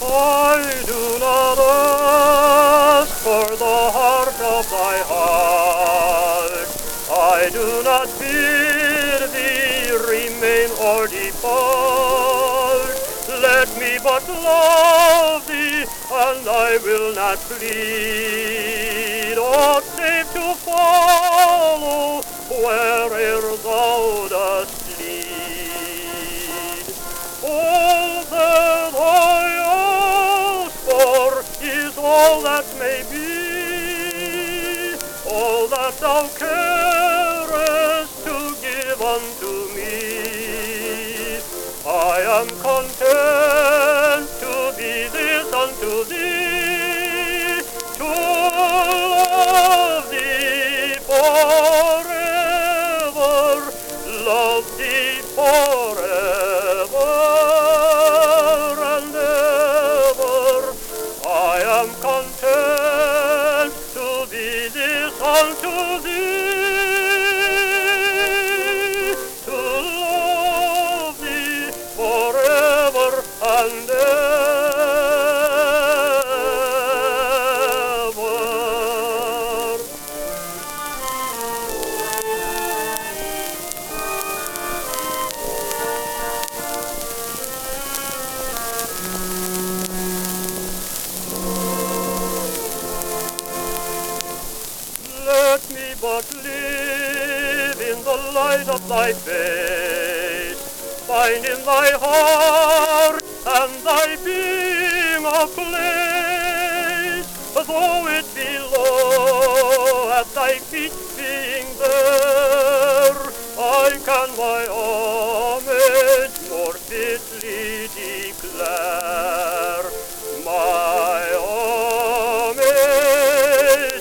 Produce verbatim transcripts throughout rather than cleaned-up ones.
I do not ask for the heart of thy heart. I do not bid thee remain or depart. Let me but love thee, and I will not plead, or save to follow where'er thou dost lead. All that I ask for is all that may be, all that thou carest to give unto me. I am content to be this unto thee, to love thee forever, love thee forever and ever. I am content to be this unto thee, to love thee forever and ever. Let me but live in the light of thy face, find in thy heart and thy being a place, though it be low at thy feet being there, I can my homage more fitly declare, my homage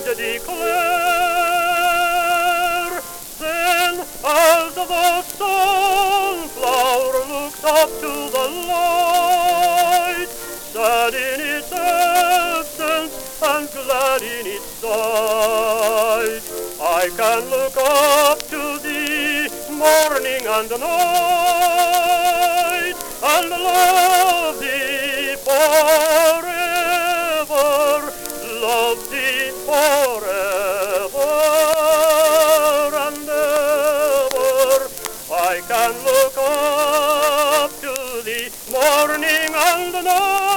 declare. Then as the sunflower looks up to the light, sad in its absence and glad in its sight, I can look up to thee morning and night, and love thee forever, love thee forever and ever. I can look up to thee morning and night.